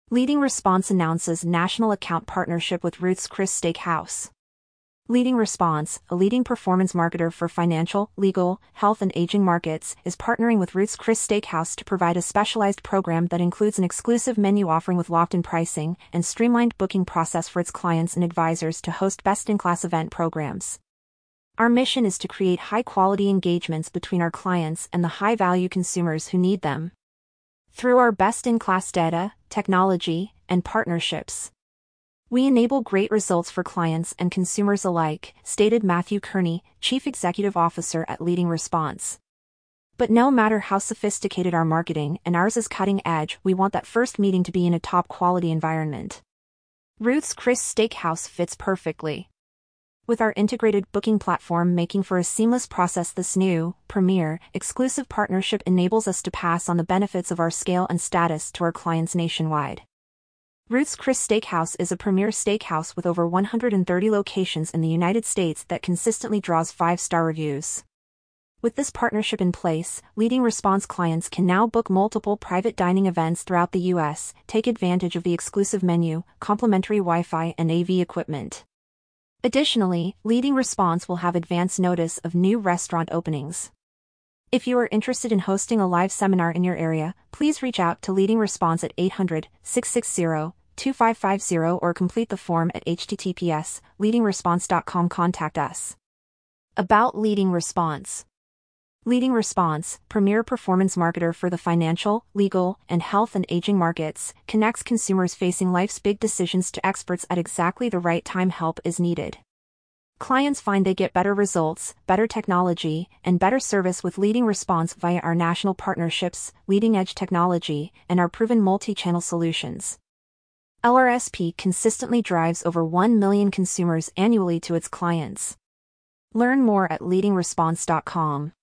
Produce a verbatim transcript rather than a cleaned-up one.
Leading Response announces national account partnership with Ruth's Chris Steakhouse. Leading Response, a leading performance marketer for financial, legal, health and aging markets, is partnering with Ruth's Chris Steakhouse to provide a specialized program that includes an exclusive menu offering with locked-in pricing and streamlined booking process for its clients and advisors to host best-in-class event programs. Our mission is to create high-quality engagements between our clients and the high-value consumers who need them. Through our best-in-class data, technology, and partnerships, we enable great results for clients and consumers alike, stated Matthew Kearney, Chief Executive Officer at Leading Response. But no matter how sophisticated our marketing, and ours is cutting edge, we want that first meeting to be in a top-quality environment. Ruth's Chris Steakhouse fits perfectly. With our integrated booking platform making for a seamless process, this new, premier, exclusive partnership enables us to pass on the benefits of our scale and status to our clients nationwide. Ruth's Chris Steakhouse is a premier steakhouse with over one hundred thirty locations in the United States that consistently draws five-star reviews. With this partnership in place, Leading Response clients can now book multiple private dining events throughout the U S, take advantage of the exclusive menu, complimentary Wi-Fi and A V equipment. Additionally, Leading Response will have advance notice of new restaurant openings. If you are interested in hosting a live seminar in your area, please reach out to Leading Response at eight hundred, six six zero, two five five zero or complete the form at h t t p s colon leading response dot com. Contact us. About Leading Response. Leading Response, premier performance marketer for the financial, legal, and health and aging markets, connects consumers facing life's big decisions to experts at exactly the right time help is needed. Clients find they get better results, better technology, and better service with Leading Response via our national partnerships, leading-edge technology, and our proven multi-channel solutions. L R S P consistently drives over one million consumers annually to its clients. Learn more at leading response dot com.